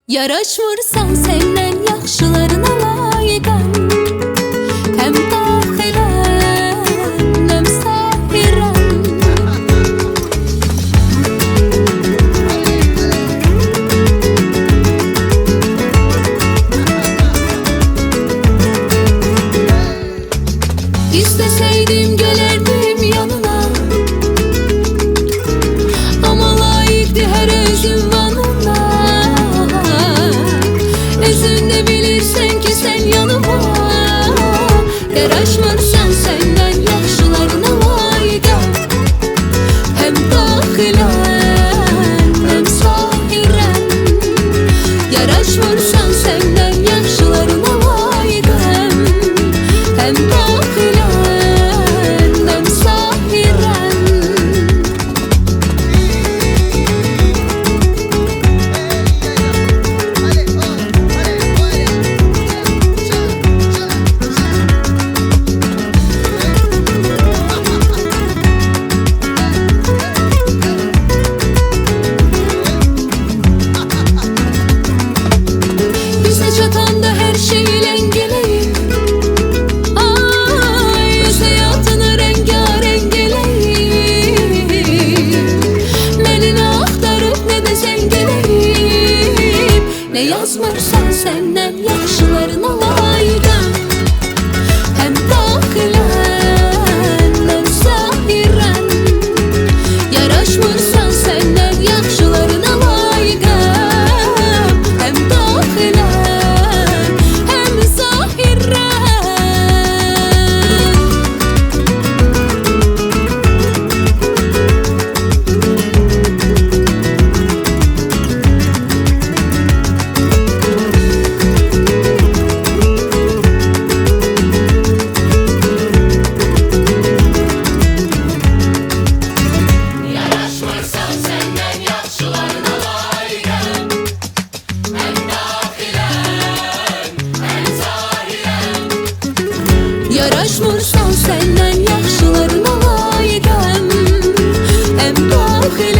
Yaraşmırsan senden yaxşılarına layiqəm. Həm daxilən, həm sahirən. İsteseydim gelerdim yanına, ama layıktı her özüm vanına. Özün de bilirsen ki sen yanıma. Yaraşmırsan senden yaxşılarına layiqəm. Hem daxilən, hem sahirən. Yaraşmırsan senden yaxşılarına layiqəm. Hem daxilən, hem sahirən. Bize çatanda her şeyle geleyim. Ay, öz hayatını rengarenk eleyim. Beni ne aktarıp ne de sen geleyim. Ne yazmırsan senden yaxşılarına layiqəm. Hem daxilən, hem sahirən. Yaraşmırsan senden yaxşılarına layiqəm. Hem daxilən, hem sahirən. Yaraşmırsan senden yaxşılarına layiqəm. Hem daxilən, hem zahirən. Yaraşmırsan senden yaxşılarına layiqəm. Hem daxilən,